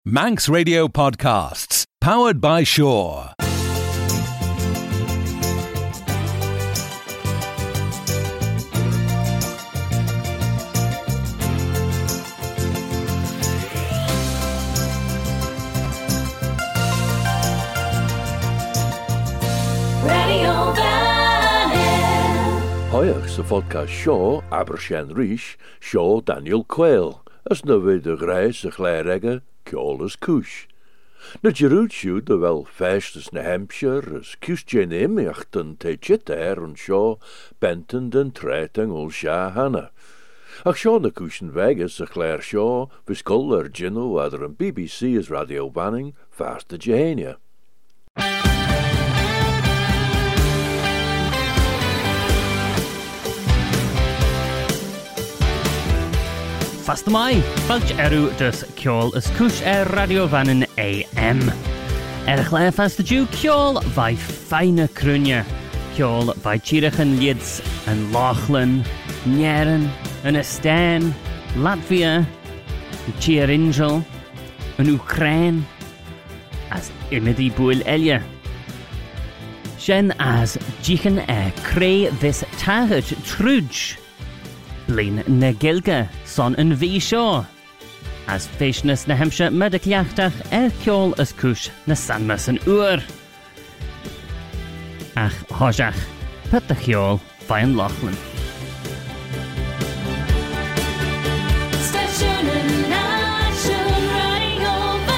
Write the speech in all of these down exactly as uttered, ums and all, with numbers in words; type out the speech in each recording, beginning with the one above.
Manx Radio Podcasts, powered by Shaw. Radio Vannin. Hoiach sa vodka Shaw, Abershan Rish, Shaw Daniel Quayle, as na vid de grijs de glærregge, Kjolas Kush. Na Jeruutju de wel feestes na Hampshire, as Kustjen imiachten te chitter en Shaw, Benton den treiting ol Sha Hanna. Ach Shaw na Kushen Vegas a glær Shaw, viskol er Gino adder een B B C as Radio Banning, vast de Jehania. Fast mai, falch eru dus kjol is kush er Radio Vannin A M. Er glær fast de Jew kjol vai feine krunje. Kjol vai chirichen lids en Lachlan, Njeren, en Estan, Latvia, Chiaringel, en Ukraine, as imidi buil elje. Shen as jichen e kree vis taget trudge. Blin na gilga son yn fi sio. As feisnes na Hampshire medicliachtach er kjol as kush na sanmas yn ŵr. Ach hojach, put the kjol vai yn Lachlan. Station and Nation Radio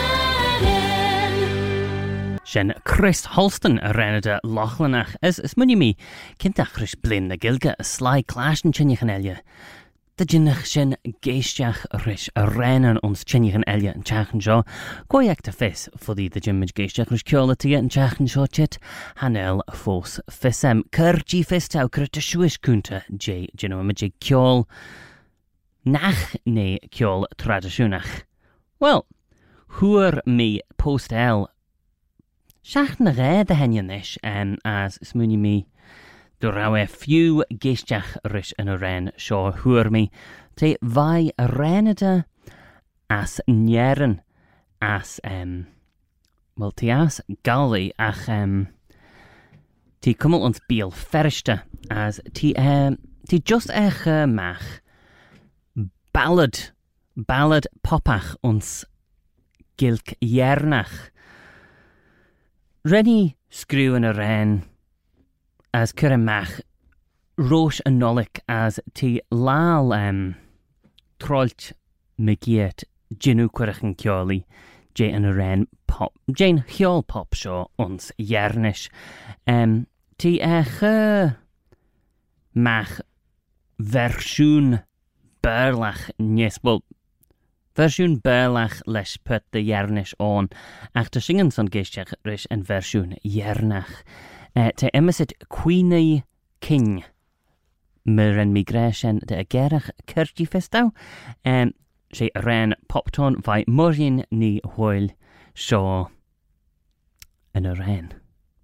Vannin. Shen Chris Holston a renada Lachlanach as is munny me kintach rish blin na gilga a sly clash and chinnich an elja. De jinnach shen geestiach rish a renan ons chinnich an elja and chachen jo. Goyak te fis for the the jimmage geestiach rish kjola tia and chachen jo chit. Hanel fos fisem kurji fistau kurta shuish kunta j jino image kjol. Nach ne kjol traditionach. Well, huur me postel. Shach na re de henjanish um, as smunny me. Dorawe few geestiach rish in a ren shaw huur me. Te vai renada as njeren as um well te as galli ach um te kummel ons biel ferste as te um te just ech uh, mach ballad ballad popach ons gilk jernach. Renny screw in a ren as Kuramach rosh a nolik as ti lal um trolt megiet jinu kurachin kjoli j in a ren pop jane hjol pop show ons jernish um ti ech mach versioen berlach yes well versioen berlach les put the jernish on achter singen son geestiach rish en versioen jernach. Uh, te emissit Queenie King Myren migration de agerach Kirky Festau um, she ran popton vai Morin ni hoil shaw in a ran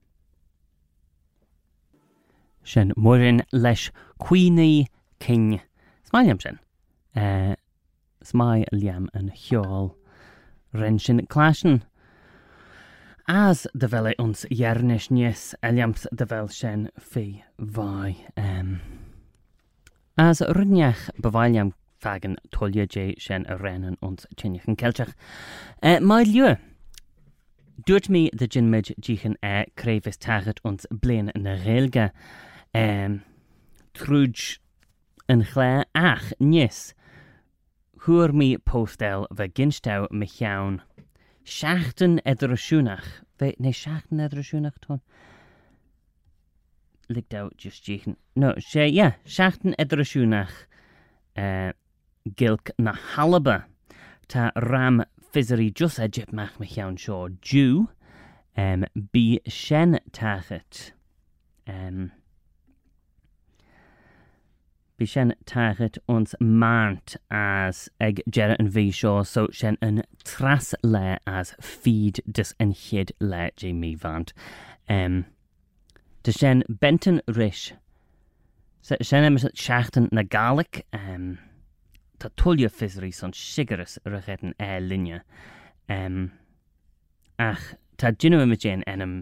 Shen Morin lesh Queenie King Smiliam shen uh, Smy liam and hjol Renshin clashen as de vele ons jernish nies eliams de vel shen fi vai um as runjach bevaliam fagen tolje j shen a rennen ons chinnichen kelchach uh, my lieu doet me de jinmid jichen e krevis taget ons blin na relge um truj en glä ach nies huur me postel ve ginstau michaun Schachten edrosjoenach. Weet nee, schachten edrosjoenach ton. Ligt out just jichen. No, she ja, schachten edrosjoenach. Uh, gilk na halaba. Ta ram fizzery just edjep mach michaun shaw Jew. Um, bi shen tachet. Um, Bishen tachet ons maant as eg jera en vi shaw so shen en tras le as feed dis en hid le je mi vant. Um, de shen benten rish. Shen emis schachten na Gaelic. Um, ta tulje fizzery son shigeris regetten e linje. Um, ach, ta dynnu yma jen enam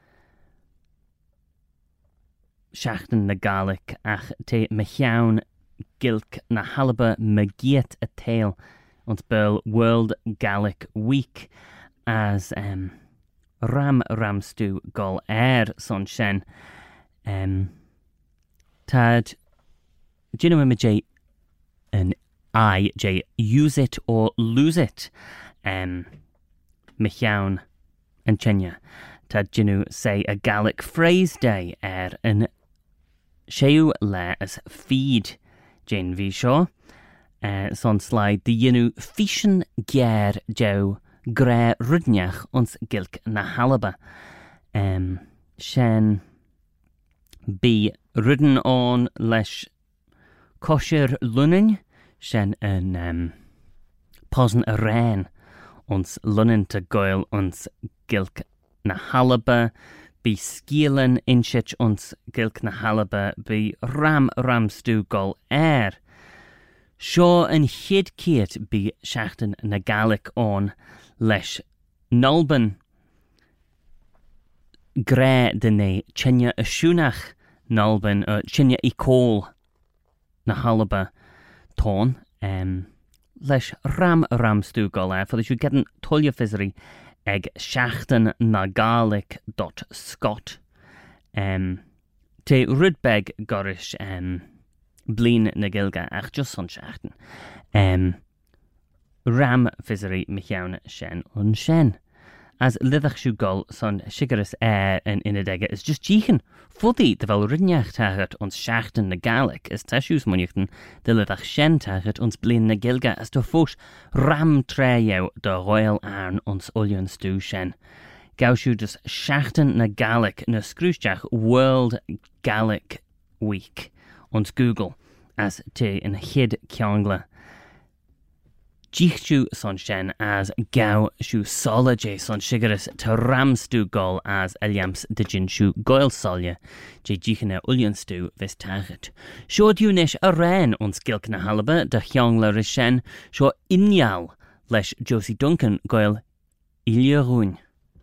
Siachtan na Gaelic ach te mechawn gilk na halaba magiet a tail ons bel World Gaelic Week as um, ram ramstu gol air son shen um, tad jinu ima j an I j use it or lose it um, mechawn and chenya tad jinu say a Gaelic phrase day er an Sheu le as feed Jane V. Shaw. Uh, son slide the yinu fishen gier jow gre rudniach ons gilk na halaba. Um, shen be rudden on lesh kosher lunin. Shen an um, posen a rain ons lunin to goil ons gilk na halaba. Be skielen inchich ons gilk na halaba be ram ramstu gol air. Shaw en hid kiet be shachten na Gaelic on lesh nulben gre dene chinya ashunach nulben uh, chinya ikol na halaba ton um, lesh ram ramstu gol air for the should get an tolja fizzery eg shachten na Gaelic dot scot um, te rudbeg gorish um, blin na gilga ach just son shachten um, ram fizzery michaun shen un shen as lidach shu gol son shigaris air en inadega is just jichen fuddy de vel ridniach taget ons shachten na Gaelic is tashus monnichten de lidach shen taget ons blin na gilga as to fos ram treyo de royal arn ons ullion stu shen gaushu dus shachten na Gaelic na screwjach World Gaelic Week ons Google as te in hid kyangla Jichu son shen as gau shu sola je son shigaris to ramstu gol as eliams dijin shu goil solja je jichene ullion stu vis tagit. Shod unish a ren ons gilk na halaba de hyongla rishen sho inyal lesh Josie Duncan goil ilierun.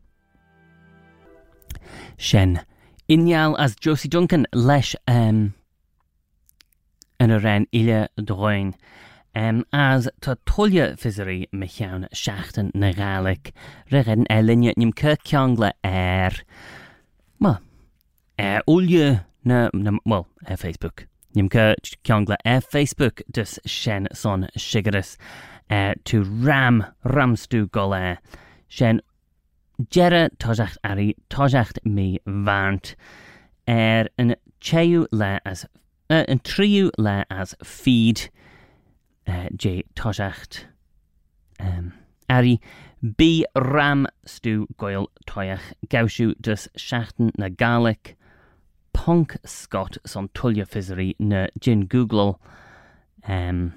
Shen inyal as Josie Duncan lesh um en a ren ilia droin. Um, as to tolja fizzery mechaun shachten na Gaelic regen elinje nim kirkjangla er well er ulje na, na well er Facebook nim kirkjangla er Facebook dus shen son shigaris er to ram ramstu gola shen jera tojacht ari tojacht me varnt er een cheu le as uh, een triu le as feed Uh, J tojacht um, Ari B ram stu goil toyach gaushu dus shachten na Gaelic punk Scott son tulja fizzery na jin Google um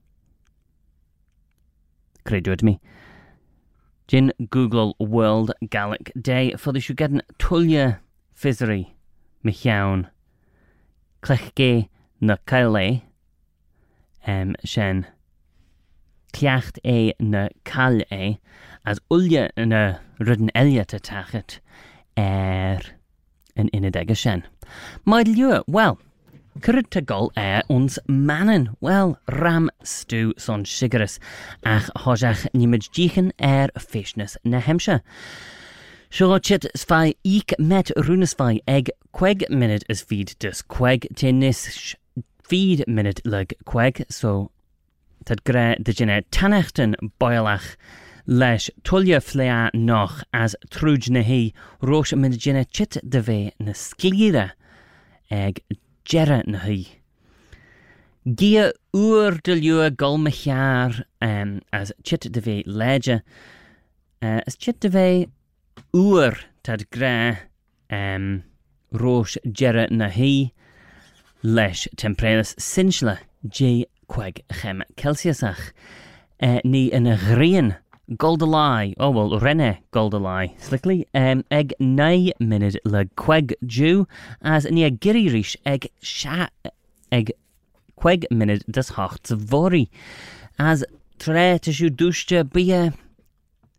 credit me jin Google World Gaelic Day for the shugaden tulja fizzery michaun klechge na kaile Um, shen Cliacht e na cal e as ulja na rudden elia te tachet er en inadega shen. Maid lua, well, currid te gol er ons mannen, well, ram stu son shigaris ach hojach nimid jichen er fishnes na hemsha. Sure chit sfai eek met runesfai egg queg minute as feed dus queg tenis feed minute leg queg so tad gre de jene tanechten boilach lesh tulja flea noch as truj na hi rosh min jene chit de ve na sklira eg jera na hi gia ur de lua golmechar um, as chit de ve leja uh, as chit de ve ur tad gre um, rosh jera na hi lesh tempralis sinchla j queg chem Celsiusach uh, ni in a green goldalai oh well rene goldalai slickly um egg nine minute le queg jew as ni a girirish egg sha egg queg minute das hart vori as tre to shu dushte be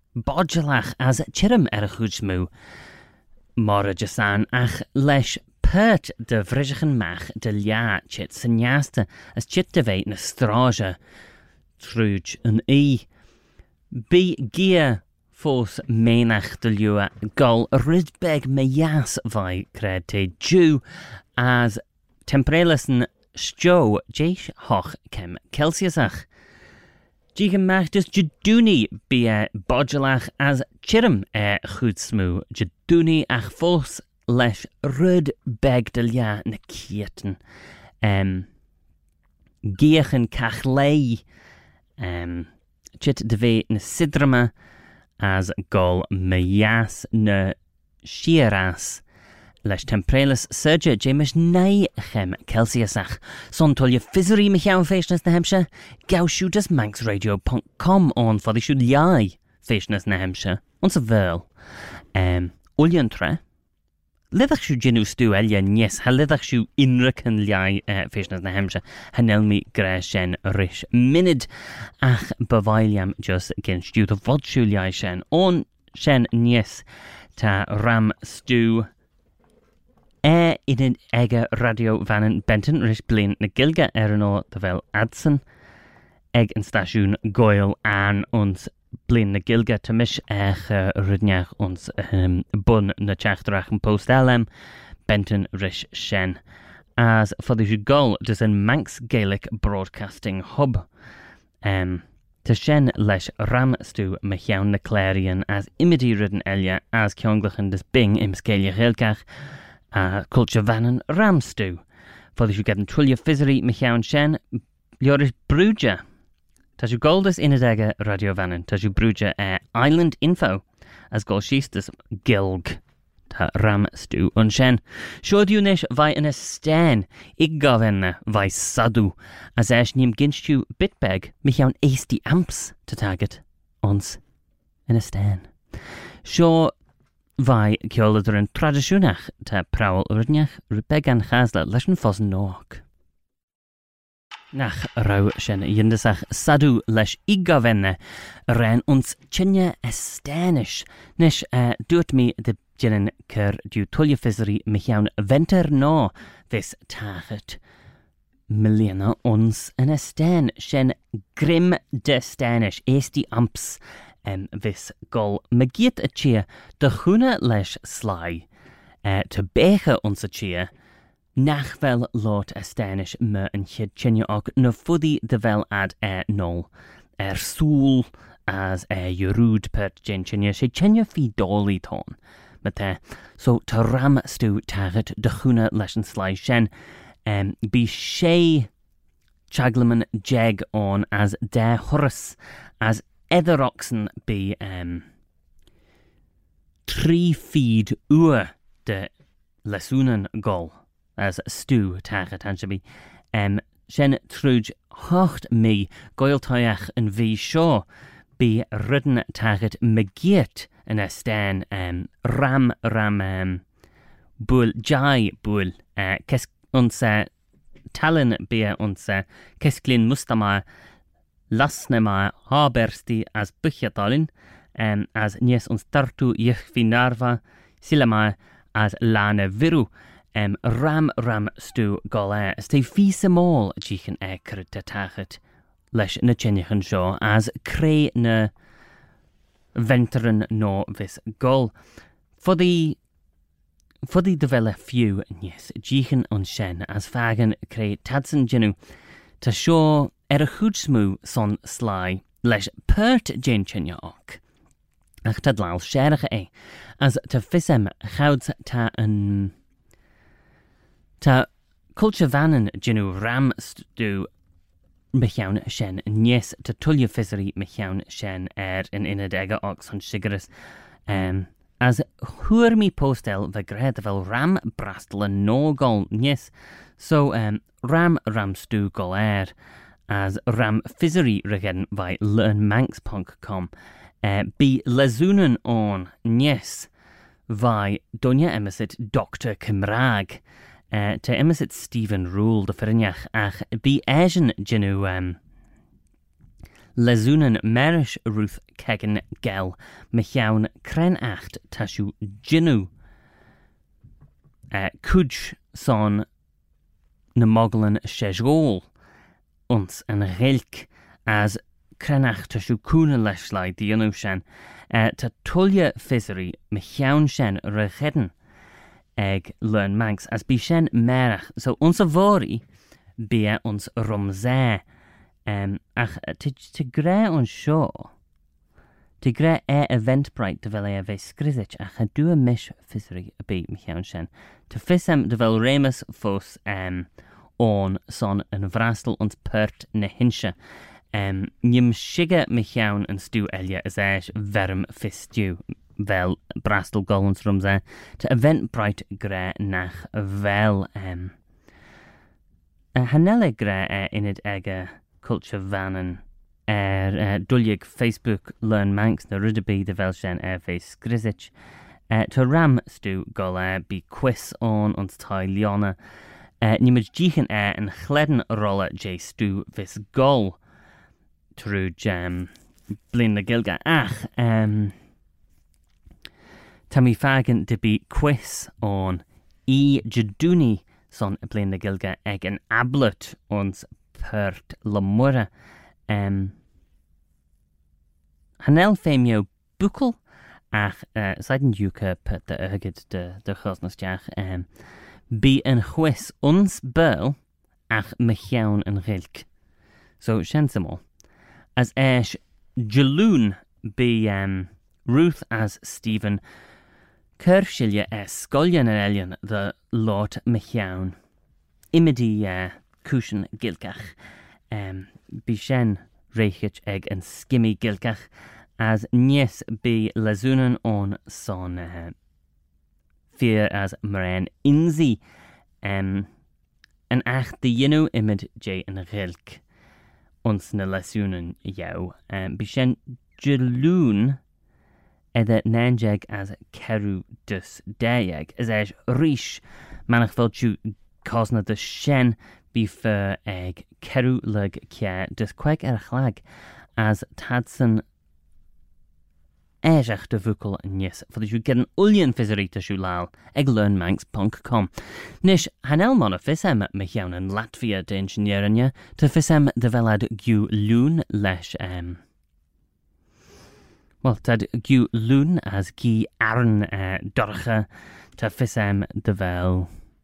bodgelach as chirim er chwjmw. Mora jasan ach lesh pert de vrijigen mach de lia chit synjaste as chit de veit na straja. Truj an e. Be gia fos menach de lua gol ridbeg me jas vai cred te ju as temprelisen stjo jeish hoch kem kelsiasach. Jigen mach dus jaduni be bodgelach as chirim e chudsmu jaduni ach fos lesh ridbeg de lia na kieten. Um, Giechen kachlei um, chit de ve na sidrama as gol meyas na shiras lesh temprelis surge jemish nei chem kelsiasach son tolje fizzery michaun feishnes na hemshe gau shooters manx radio dot com on for the should yai feishnes na hemshe ons a verl um uljantre Lidach siw genu stu elia nies, ha lidach siw inrycan liai uh, feishnas na hemsha, hanelmi gre shen rish minid, ach bevailiam just gen stu the vod siw liai shen, on shen nies ta ram stu e in ega radio vanen Benton rish blin na gilga erno the vel adsen, eg en stasjoen goil an ons blin na gilga te mish ech uh, rydniach ons um, bun na tjachtrach en post elem Benton rish shen as for the gol dus en Manx Gaelic Broadcasting Hub um, te shen lesh ram stu mechiaun na clarion as imidi rydden elia as kionglachan dus bing im skelia gilgach uh, culture vanen ram stu for the get en twilja fizzery mechiaun shen Lioris Bruja Taju Goldus Inadega Radio Vanen, Taju Bruja uh, Island Info, as Golshistus Gilg, Ta Ram Stu Unshen. Shodiunish vai in a stan, Iggavenna vai Sadu, as Ash Nim Ginstu Bitbeg, Michaun eighty amps to target, ons in a stan. Shaw vai Kjoladrin Traditionach, Ta Prowl Rudnach, Rubegan Chasla, Leshen Fossen Nork. Nach rau shen yindasach sadu lesh igavenne ren ons chinja estanish nish uh, doet me de jinnen ker du tulje fizzery michaun venter no this taget millioner ons en estan shen grim de stanish esti amps en this gol magiet a cheer de groene lesh sly uh, te bege onze cheer Nachvel lot estanish me en chid chinja ook na fuddy de vel ad e nol. Er soul as e jerud per jen chinja she chinja fi dolly ton. But eh, so te ram stu taget de chuna leshen sly shen um, be she chaglaman jeg on as de horus as ether be um, tri feed ur de lesunen gol. As stu tachet anshabi um shen truj hocht me goil toyach en vi shaw be ridden tachet magiet en estan um ram ram um bul jai bul uh, kes unse talin be unse kesklin mustama lasnema habersti as buchatalin um as nies uns tartu ich finarva silama as lane viru Um, ram ram stu gola stay fi samol jichen ekr de tachet lesh na chenjchen shaw as cre na venteren no vis gol for the for the develop few yes jichen on shen as fagen cre tadsen genu to show er a chudsmu son sly lesh pert jen chenja ok ach tadlal sherige e as to fisem gouds ta een Ta culture vanen genu ram stu michaun shen nies ta tulje fizzery michaun shen er in inadega ox on shigaris um as huur mi postel the gredvel ram brastle no gol nies so um ram ram stu gol er as ram fizzery regen by learn manx punk com uh, be lezunen on nies by Donya Emissit Doctor Cymraeg Uh, te emissit Stephen Rule de Ferinjach ach bi Asian genu um, Lezunan Merish Ruth Kegan Gel Michaun Kren Acht Tashu Jinu uh, Kuj Son Namoglan Shejgol Uns en Rilk as Krenach Tashu Kuna Leshlai Dianu Shen uh, Ta Tulja Fisery Michaun Shen Regedden Eg Learn Manx as Bishen Merach so Unsa Vori Bia ons Romzé um, ach te gre on show te gre e Eventbrite de vel e ve skrizich ach a du a mish fisery a be Michaun Shen te fissem de vel remus fos um, on son en vrastel ons pert ne hinsche um, nim shige Michaun en stu elja as eich verm fistu vel brastel golens Romzé te Eventbrite gre nach vel um, Uh, Hanelle gra uh, in it ega culture vanen er uh, dullig Facebook learn manx na rudaby de velshen er face grizich uh, to ram stu gola be quiz on ons tai liona uh, nimage jichen er en chleden rolla j stu vis gol tru jam blin na gilga ach um tammy fagan to be quiz on e jaduni son blin na gilga eg an ablet ons pert lamura um Hanel femio bukel ach uh, seiden juke pet de ergid de de chosnasjach um be an chwis ons bel ach Michaun en rilk so shensimol as esh jaloon be um Ruth as Stephen Kershilje es skoljen en eljen de Lord Michaun. Imidi uh, kushen gilkach. Um, Bishen reichich eg en skimmy gilkach as nies be lezunen on son uh, fear as maren inzi um, en ach de yinu imid j en rilk ons na lezunen jou. Um, Bishen jaloon Edda nanjeg as keru dus dayeg as eich rish manach velchu cosna de shen befer egg keru leg kia dus queg er chlag as tadsen eich de vukel nis for the you get an ullian fizerita shulal eg learn manx punk com nish hanel mona fisem Michaun en Latvia de engineerinja te fisem de velad gu loon lesh um Well, tad gu loon as gi aran uh, dorcha ta fisem de vel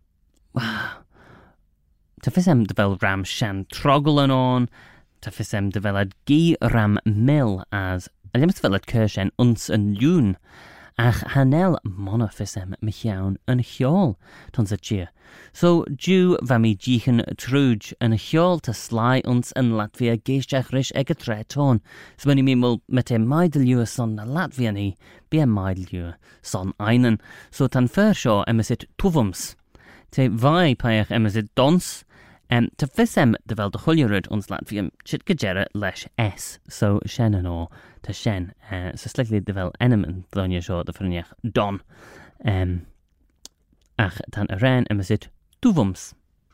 ta fisem de vel ram shan trogglen on ta fisem de velad gi ram mil as alims velad kershen uns en loon ach hanel mona fisem Michaun en hjol tons a cheer so ju vami jichen truj en hjol ta sly uns en Latvia geistach rish ege treton so when you mean met a maidelu son na Latviani be a maidelu son einen so tan fershaw emisit tuvums te vai paich emisit dons Um, te fisem de vel de chuljerud ons Latviam chit gejere lesh s so shen and o te shen uh, so slightly de vel enem en dhonja sho de frniach don um, ach tan aren emisit tuvums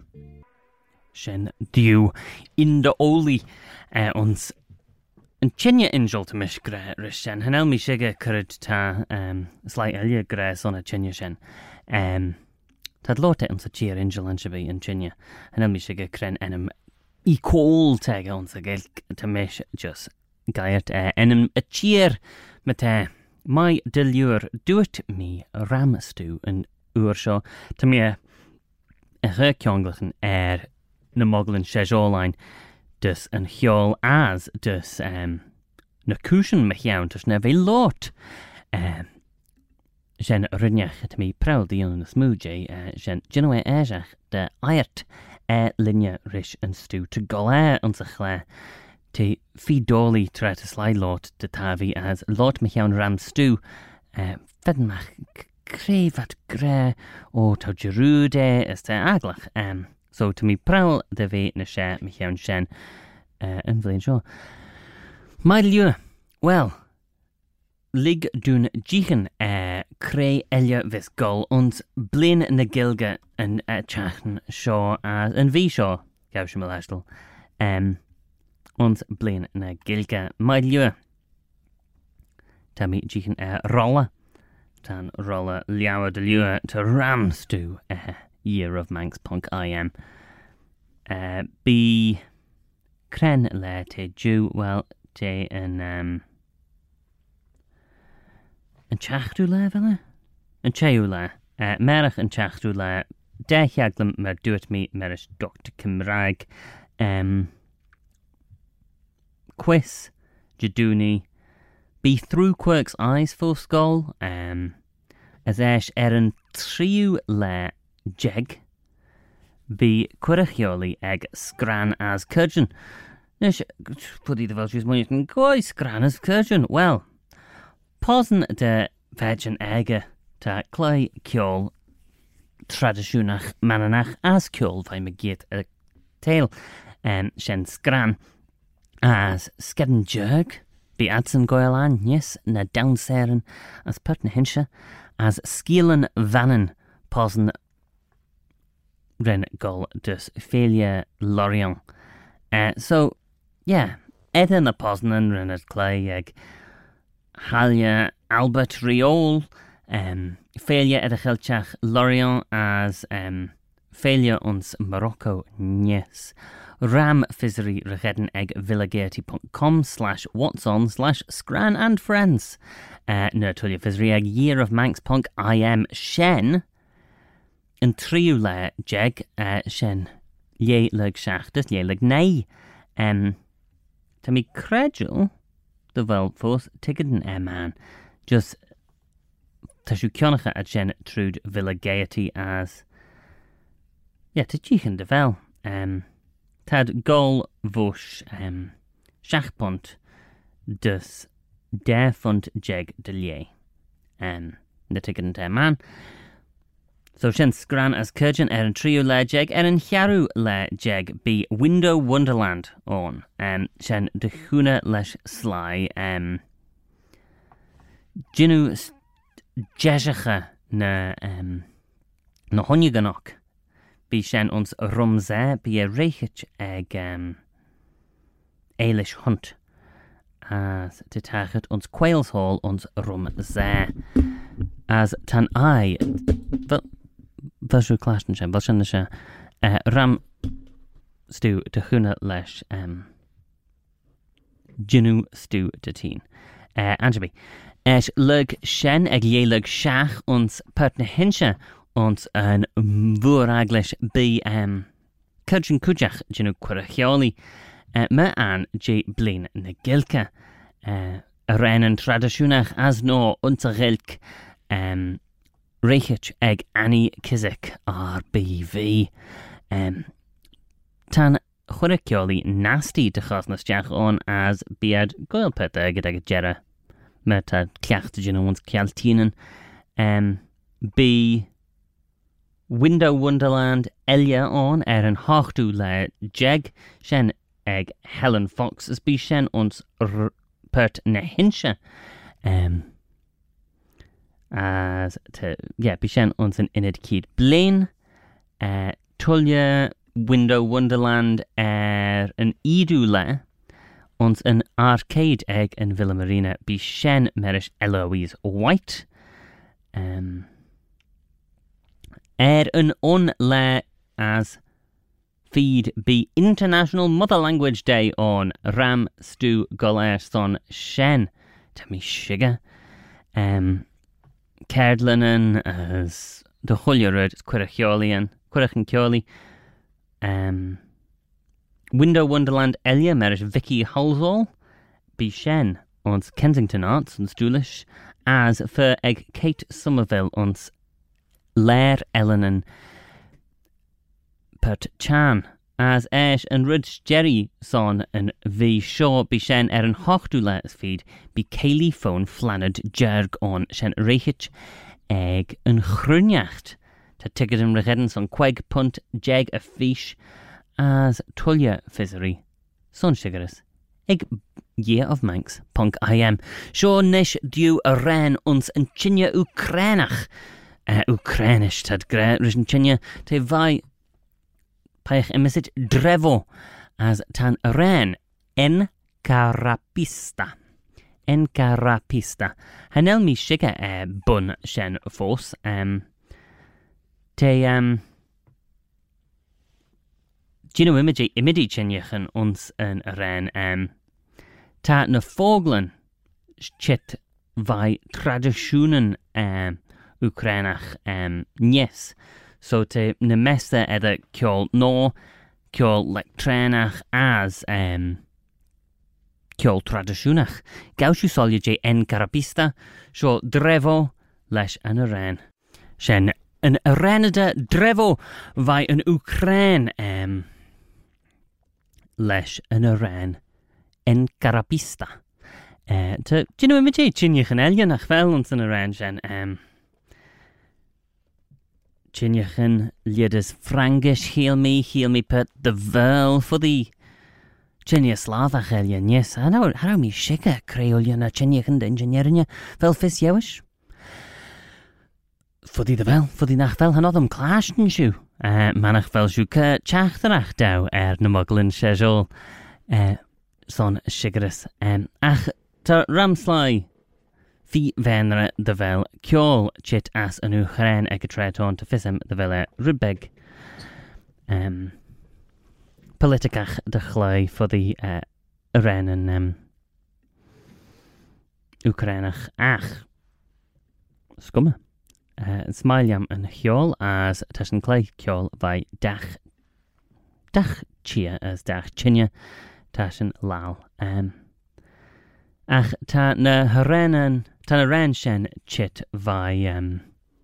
shen diu in de oli uh, ons en chinya injol te mish gre rishen hanel mi shige kurid ta um, slight elia gre son a chinya shen um, Tad lote ons a cheer angel and shabi in chinya and mi shige kren enem equal tag ons a gelk te mish just gaiet uh, enem a cheer met uh, my delure do it me ramastu and urshaw to me a rekjonglichen er na moglen shejoline dus en hjol as dus um, na kushen Michaun tus na ve lot um, Gen rynjach te mi proud the on the smoothie, uh, gen genoe eijach de airt e linje rish en stu te golair on zich le te fi doli tre te slide lot de tavi as lot Michaun ram stu uh, fedmach krevat gre o tau jerude is te aglach um, so to mi proud de ve na she Michaun shen uh, en vlein sho my lieu well Lig dun jichen uh, creu elia vis gol ons blin na gilga en uh, chachen shaw as en vi shaw gaushim alashtal um ons blin na gilga my lieu. Ta mi jichen uh, rolla. Tan rolla liawa de lieu to ram stew uh, year of Manx Punk I am. Uh, be cren le te ju well te an um an chachtu le villa? An cheu le. Uh, merach an chachtu le. De hiaglam mer duet mi merish Doctor Cymraeg. Um Quiz Jaduni. Be through Quirk's eyes for skull. Um as esh erin triu le jeg. Be Quirachioli eg scran as curgeon. Nish putty the Welsh's money can go scran as curgeon. Well, posen de vegan egge ta clay kjol traditionach mananach as kjol vai me get a tail um shen scran as skedden jerg. Be adsen goelan yes na downseren as pertna hinsha as skielen vannen posen ren gol dus failure lorient. Uh, so, yeah, eden a posnan ren at clay eg halja Albert Riol, um, failure at a chelchach lorient as um, failure ons Morocco yes. Ram Fizzery regedden egg villagearty.com slash watson slash scran and friends. Uh, no tulia Fizzery egg year of Manx Punk I am Shen. Yn triw le jeg uh, shen lie leg shachtus lie leg nei. Um, ta mi credul de wel fos tiggerden e man. Just ta shu kionnacha at shen trud villa gaiety as yeah ta jichen de vel. Um, tad gol vosh um, shachpunt dus der fund jeg de lie. Um, de tiggerden e man. So shen scran as curgeon er an trio le jeg er an chiaru le jeg be Window Wonderland on um shen de huna lesh sly um Jinu jejacha na um na honniganok be shen ons rumze be a reichich eg um eilish hunt as te tachet ons quails hall ons rumze as tan I well Vashu Claston Shem, Vashan Shem, Ram Stew de Huna Lesh, um, Jinu Stew de Teen. Uh, Anjabi. Esh Lug Shen, Eg Ye Lug Shach, ons Pertna Hinsha, ons an Vuraglish be, um, Kudjin Kujach, Jinu Quirachioli, uh, Me an J. Blin Nagilka, uh, Renan Traditionach, as no Untergilk, um, Reichich eg Annie Kizik R B V. Um, tan chwaracioli nasty de chosnas diach on as biad goilpet eg eg jera. Met a clacht jyn ons cialtinen. Um, B Window Wonderland Elia on er an hochtu le jeg. Shen eg Helen Fox as be shen ons r- pert na hinsha. Um, as to yeah be shen ons an inid kid blain uh Tulia Window Wonderland er an idu le ons an arcade egg in Villa Marina be shen merish Eloise White um er an on le as feed be International Mother Language Day on Ram Stu Goler Son Shen to me sugar um Cerdlanan as the Hullerud Quirachiolian, Quirachinchioli. Um, Window Wonderland Elia Merish Vicky Halsall. Be Shen ons Kensington Arts and Stulish. As for Egg Kate Somerville ons Lair Elenan Pert Chan. As Ash and Rudge Jerry son and V Shaw be Shen er an hochtula feed be Kaylee phone flanned jerg on Shen Reichich egg an chrunjacht ta ticket and regedden son queg punt jeg a fish as Tulia Fizzery son sugaris egg year of Manx Punk I am Shaw nish du a ren ons an chinya Ukrainach uh, Ukrainish tad gre rishin chinya te vai Paich emisit drevo as tan ren encarapista. Encarapista. Hanel mi shiga e bun shen fos. Um, te, um, Gino imidi imidi chenyechen ons en ren um, ta na foglen chit vai traditionen um, Ukrainach um, nies. So te na mesta edda kjol no kjol lectrenach as um, kjol traditionach. Gaushu solje je encarapista sho drevo lesh an aren. Shen an arenada drevo vai an Ukraine um, lesh an aren encarapista. Uh, te, do you know image chinje genelje nach fel ons an aren shen um, Chinjachin liedes Frankish heal me, heal me put the vel for the Chinja Slavach elien, yes, I know how me shika creolian a Chinjachin de engineerinja vel fis jewish. For the vel, for the nach vel han odom clashen shoe. Uh, manach vel shuka chachterach dau er na muglin shejol. Uh, son shigeris. Um, ach, ta ramslai. Fi venre de vel kjol chit as an Ukraine ag treton te fissem de vel rubeg um, politikach de chlui for the uh, Iranian um, Ukrainach ach skumme uh, smiliam an kjol as tashin clay kjol vai dach dach chia as dach chinya tashin lal um, ach ta na haranan ta na ran shen chit vai um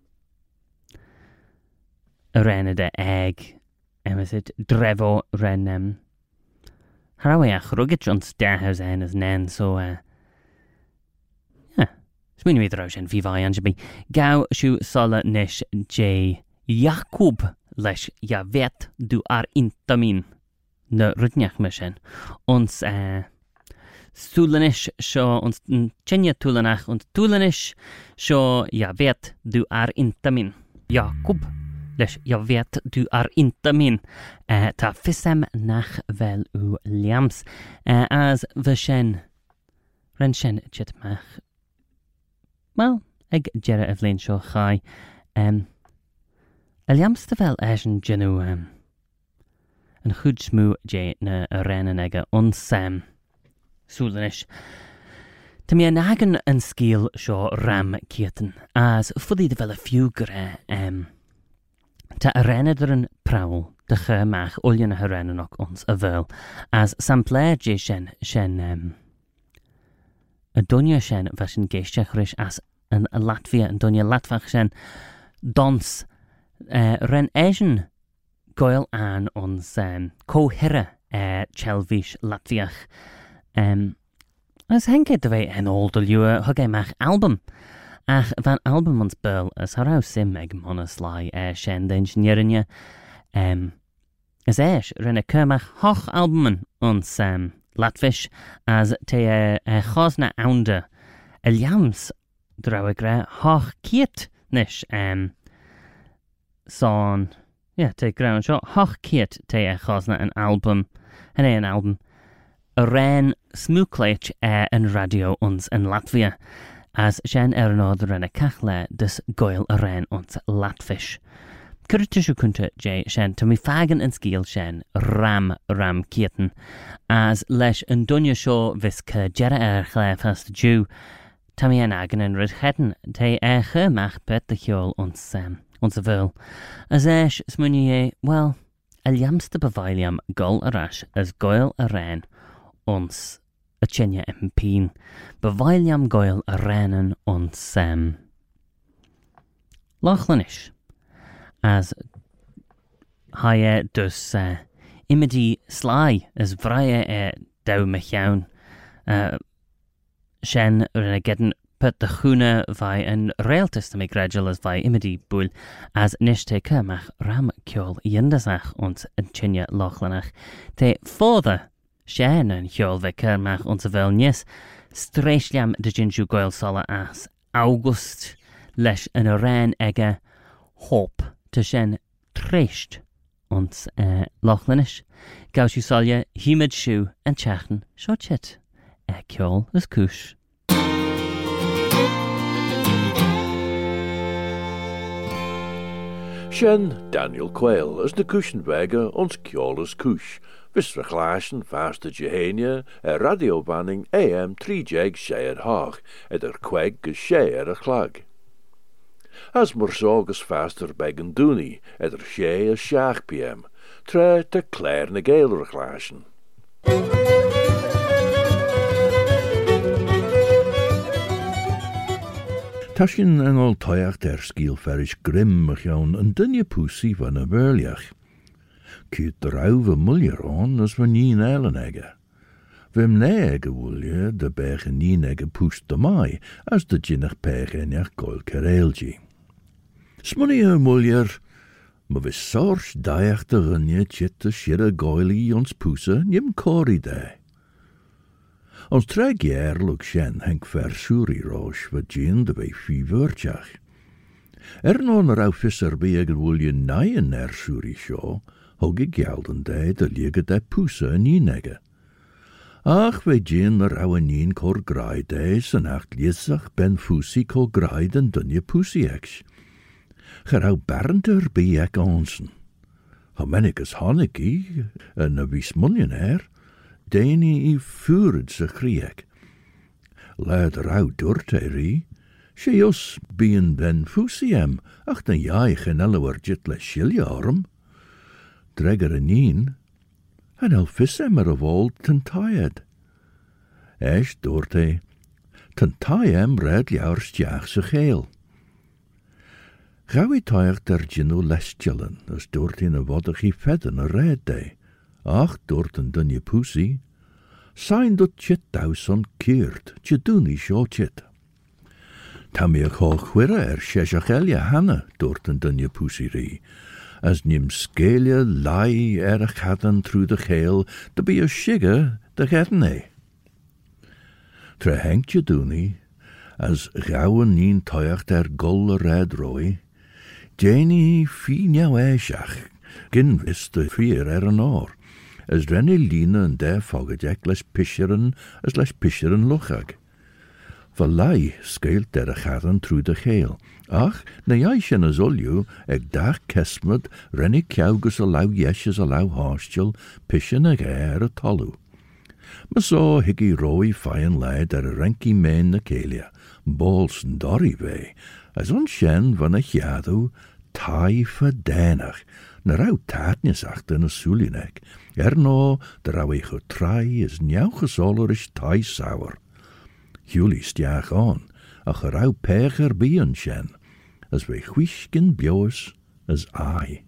arena de egg emisit drevo ren um harawe ach rugit ons dahouse en as nen so uh yeah smini mi droshen vi vai anjabi gau shu sola nish j Jakub lesh yavet du ar intamin na rutnyach mishen ons uh Tulanish sho und Chenya Tulanach und Tulanish sho ja vet du ar intamin. Jakub lesh ja vet du ar intamin. Uh, ta fissem nach vel u liams. Uh, as vashen renshen chitmach. Well, eg jera evlin sho chai. Um, liams te vel ashen genu um, en goed smu je na rennen ege ons um, Sulanish. To me nagan an skill sho ram kieten as fuddy de vel a few gre um ta arenaderen prowl de gemach oljen herenok ons a vel as sample je shen shen um a dunya shen vashin geishachrish as an Latvia and dunya Latvach shen dons uh, ren asian goil an ons um kohira uh, chelvish Latviach. Um, as henke de way en older lue hugge mach album. Ach van album ons bel as harau sim eg monoslai e shen de engineerinje. Um, as esh renne kermach hoch albumen ons um, Latvish as te e uh, chosna aunde eliams drawe gre hoch kiet nish um, son yeah te ground shot hoch kiet te e chosna an album en e an album Ren smukleich e an radio ons in Latvia, as shen ernod renne kachle dus goil ren ons Latvish. Kurtishu kunte j shen to mi fagen en skiel shen ram ram kieten, as lesh en dunja sho vis ke jera er chlef hast Jew, tami en agen en ridheden te e ge mach pet de hjol ons um, ons vil. As esh smunje, well, eliamste bevailiam gol arash as goil ren ons a Chenya empeen, bevailiam goil a rennen ons um, Lochlanish, as haie dus uh, imidi sly as vrije e dau mechaun, uh, shen rinne gedden put de chune vai en realtis te me gradul as vai imidi boel, as nishte kermach ram kjol yindasach ons a Chenya Lochlanach, te further Shen en hjol ve kermach onze vel nies, streishliam de jinju goil sola as August lesh en aren ege hop te shen trisht ons uh, lochlanish. Gaus you salya humid shoe and chachen shotchit. Uh, Kjol is kush. Shen Daniel Quayle is de Kushenwege ons Kjoles Kush. Vis verglazen vast de Jehenia en radiobanning A M drie jeg Sheyed Haag en der kweg gesheer a klag. As mer zoges faster begen doenie en der shey a shaag P M, tre te klaar ne geler glazen. Tashin en al toyach der skielferish grim gaan en dunje poesie van een burljach. Kut de rauwe muljer aan as we nien eilen egge. Vim neege wulje de bege nien egge poest de mai, as de jinnach pege en jach gol kereelji. Smunnie een muljer, maar we sors daach de gunje chit de shirre goili ons poese nim kori de. Ons trek jaar luk shen henk versuri roos wat jin de wij fivertjach. Er non rauw visser beege wulje naaien er suri show, hog ik gelden de de liege de poese nienegge. Ach, wij jin rauwe nien kor graai dees en acht liesach ben fusi kor graai den dunje poesie ex. Gerau bernder bij ek onsen. Homenicus honneki en a wies munjenair, deni i fured se kriek. Laat rauw dorteri, sheos bien ben fusiem, ach den jaich en ellewer jitle shiljarm. Dregger en nien, en el fissem er of old tentaied. Esch dorte, tentaiem red jaars jaag se geel. Gauw i taig der gino lesjelen, as dort in a waddig i fedden a red de. Ach, dort en dunje poesie, sein dot chit daus on keert, chiduni sho chit. Tam ik hoog chwirre er sheshachelja hanne, dort en dunje poesie rie, as nim skeelje lai er a chadan through de geel, de be a shigge de getne. Tre henk chiduni, as gauwen nien taig der golle red roi, Janie fi njau eishach, gin vis de vier er an oor, as renne line en der foggetjek les pischeren as les pischeren luchag. Verlei skeelt der a chadan through de geel. Ach, na jaishen as olju, eg dag kesmed, renne kjaugus a lau jeshes a lau haastjel, pischen ag air a tolu. Ma so higgy roi fine leid er a renki meen na kelia, bols en dorri vee, as on shen van a jadu, tai verdenach, na rauw taatnis achter na sulinek, er no, de rauw ich o trai is njau gesolerish tai sauer. Juli stiach on, ach a rauw peger bien shen, as we chwishkin bioes as ai.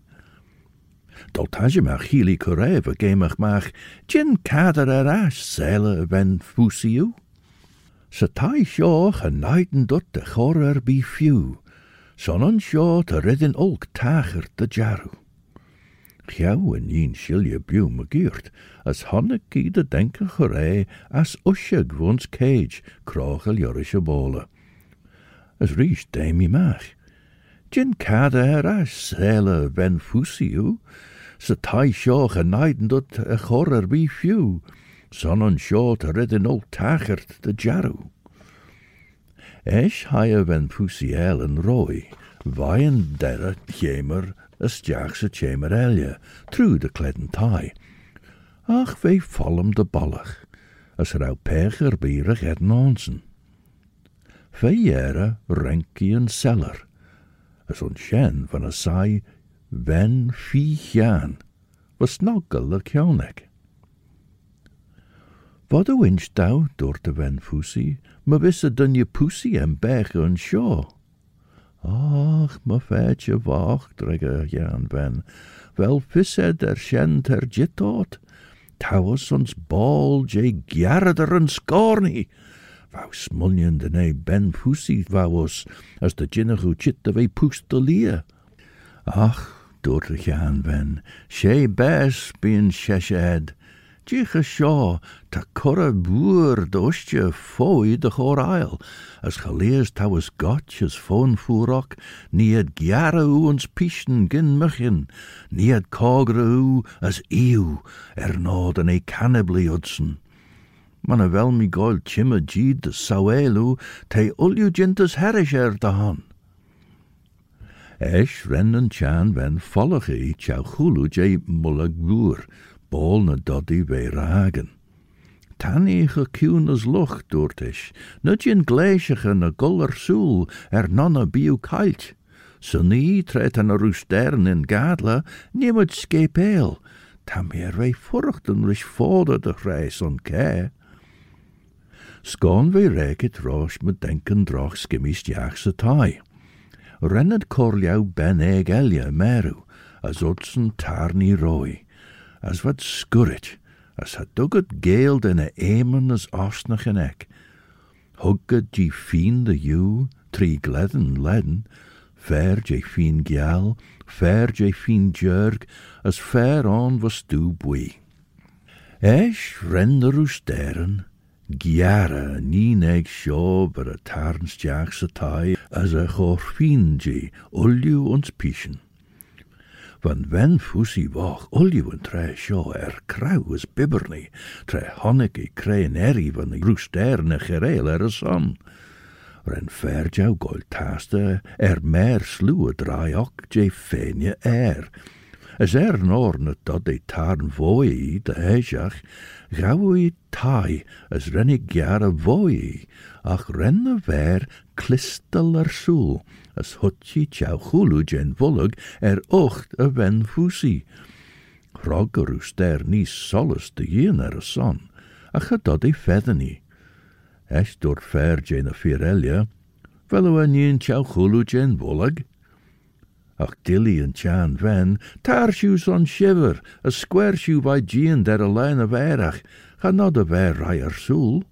Doltaje mach hili koreva gemach mach, jin kader er as sele ben fusiu. Sa tai sjo genaiden dot de chorer bi few, sonon sjo te redden olk tager de jaru. Gjau en yin shilje biu magiert, as honneki de denken chore as usje gwons cage, krogel jorische bole. As riech demi mach, jin kader as sele ben fusiu, sa tai sjo genaiden dot de chorer bi few, sonon sjo te redden olk tager de jaru. Esh haie ven fusiel en roi, vaien derre tjemer as jaagse tjemer elje, tru de kledden tai. Ach, wij vallen de ballig, as rauw peger bierig et nonsen. Vij jere renkie en seller, as on shen van a saai ven fi jaan, was noggle de kjonek. Wat o inch dau door de ven fusie, ma wisse dunje poesie en bege en sjo. Ach, ma feitje wacht, dregge jan ven, wel visse der shen ter jitot, tauus ons bal je gjarder en skorni. Wou smuljen de ne ben poesie wouos, as de jinneru chit de wei poest de lie. Ach, door de jan ven, she bes bien sheshed, Dicha shaw, ta cora boer dostje foy de chor aisle, as geleers ta was gotch as phone furok, ni ad giara u ons pischen gin muchin, ni ad cogra u as ew, er nod an e cannibly udsen. Man a wel mi goil chimma jeed de sawelu, te ulju jintas herish er dahan. Esh ren an chan ven follochi chow chulu je mullag boer, bol na doddy ve ragen. Tanny gekune as lucht doortish, nut in glaciage na guller soel er nonna biu kalt. So nie tret an a roostern in gadla, niemut skepeel, tam er ve furchten rish vorder de reis on ke. Skon ve reket rosh met denken droch skimist jaagse tai. Rennet korljau ben eg elja meru, as otsen tarni roi. As wat skurrit, as had dugget geeld in a emen as osnach en ek. Hugget je fien de ju, tri gledden ledden, fair je fien gial, fair je fien jurg, as fair on was du bui. Esh ren de roosteren, giara nien eg sjo ber a tarnsjag sa tai, as a chor fien je, ulju ons pischen. Van wen fusi wach ulju en tre sjo er krauw as bibberni, tre honneke krein eri van de roosterne gereel er a son. Ren ferjau goil taste er mer sluwe draai ok je fenje er. As er norne dat de tarn voi de hejach, gauw i tai as rennig jare voi, ach renne ver klistel er soel, as hutji chow chulu jen volug er ocht a ven fusi. Roggerus der ni solis de jen er a son, ach a dat de fedeni. Es door fer jen a firelja, velo a nien chow chulu jen volug. Ach dilly and chan ven, tar shoes on shiver, a square shoe by jean der a line of erach, ga not a ver raier soel.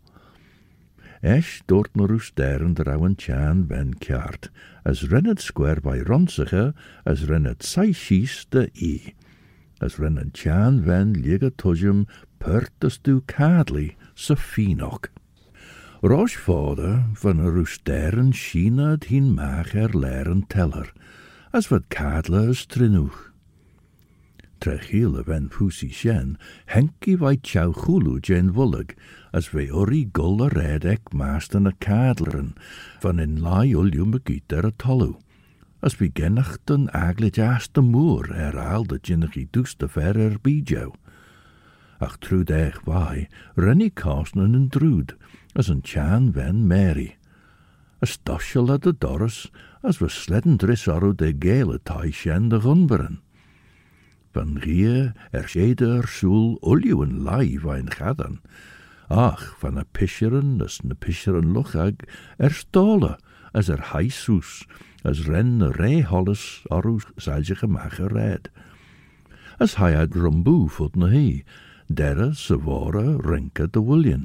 Esh dort na roosteren drouwen chan ven kjart, as rennet square by ronsige, as rennet saishies de e. As rennet chan ven liga tujum pertus du kadli sa finok. Rosh vader van a roosteren schienad hin maag er leren teller, as wat kadle is trinuch. Trechiele ven fusi shen, henki vai chow chulu jen vullig, as ve ori gulle redek maasten a kadleren, van in lai ulju megiet er a tollu. As vi genachten agle jas de moer er al de jinnigi duste ver er bijo. Ach trud eich vai, renni kastnen en drud, as een chan ven Mary. As doshel at de Doris, as we sledden dris arru de gele taishen de gunberen. Van rie er sjeder soel uljuwen lai vain gadan. Ach, van a pischeren, as ne pischeren luchag, er stole, as er heisus, as ren re holles arru seilje gemache red. As hij had rumboe voet na he, derre se vore rinke de willian.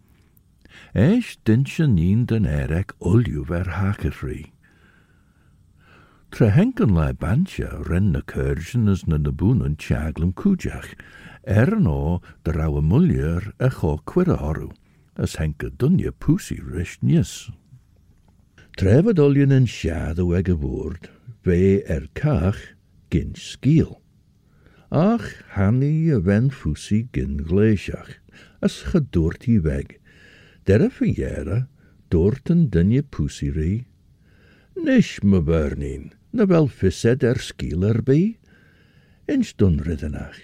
Eis dintje nien den erek ulju ver hakerfri. Tre henken lai bantje ren na kurgen as na naboenen tjaglem kujach, er no de rauwe muljer a cho quirre aru, as henke dunje pussy rish nis. Trevad uljen en shadow ege woord, ve er kach gin skiel. Ach, hanny a ven fusi gin glesiach, as gedoort hi weg. Derre verjere, doort een dunje pussy rie. Nish me burnin, na wel visse der skiel erbij, en stun riddenach.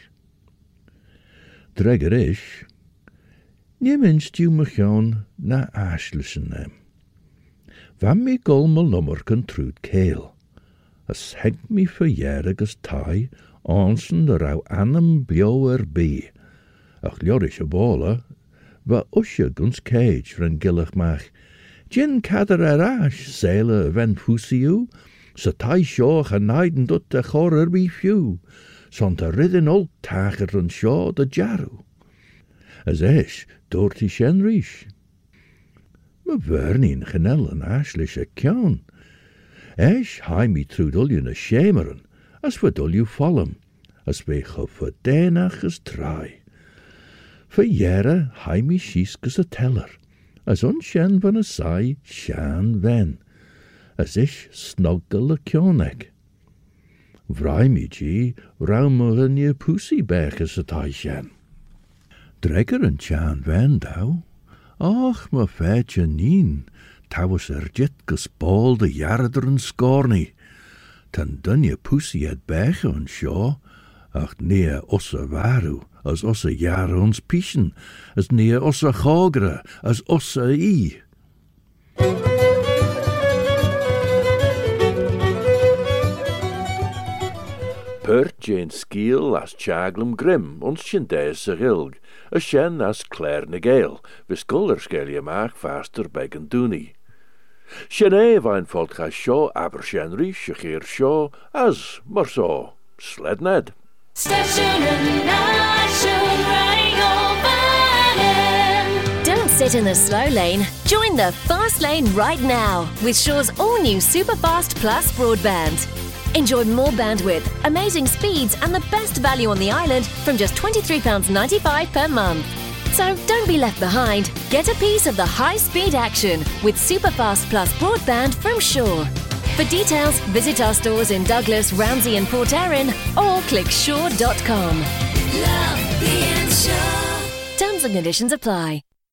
Dregger ish, nie minst ju me gaan na aaslussen hem. Van mi gol me lommerken trud keel, as henk mi verjärig as tai, aansen de rauw anem bio erbij. Ach ljorische bolle, wa usje guns cage ren gillig mach. Jin kader er ash, seile ven fusiu, sa tai shaw genaiden dot de chorer bi few, son te ridden old tager en shaw de jaru. As esh, doorti shen rish. Me vernin genel en ashlische kjan. Esh hai mi trud ulju na shemeren, as wat ulju follem, as we geverdenach as trai. For jere hai mi schieskus a teller, as on shen van a sai shan ven, as ish snuggle a kionek. Vrai mi gi, raumer a near pussy bech as a tai shen. Dregger en shan ven dou, ach ma fetje nien, towers er jit gespal de jarder en scorny, tan dunje pussy het bech on shaw, ach neer osse waru, as osse jare ons pischen, as neer osse chagre, as osse i. Per Jane Skiel as Chaglum Grim, ons Chindes a Gilg, a Shen as Claire Nagale, vis guller skelje maak faster begen dooney. Shene vain volt ga shaw aber Shen rish a geer shaw, as maar so, sled ned. Station and Nashon riding over. Don't sit in the slow lane. Join the fast lane right now with Shaw's all-new Superfast Plus broadband. Enjoy more bandwidth, amazing speeds and the best value on the island from just twenty-three pounds ninety-five per month. So don't be left behind. Get a piece of the high-speed action with Superfast Plus broadband from Shaw. For details, visit our stores in Douglas, Ramsey and Port Erin or click shaw dot com. Love being sure. Terms and conditions apply.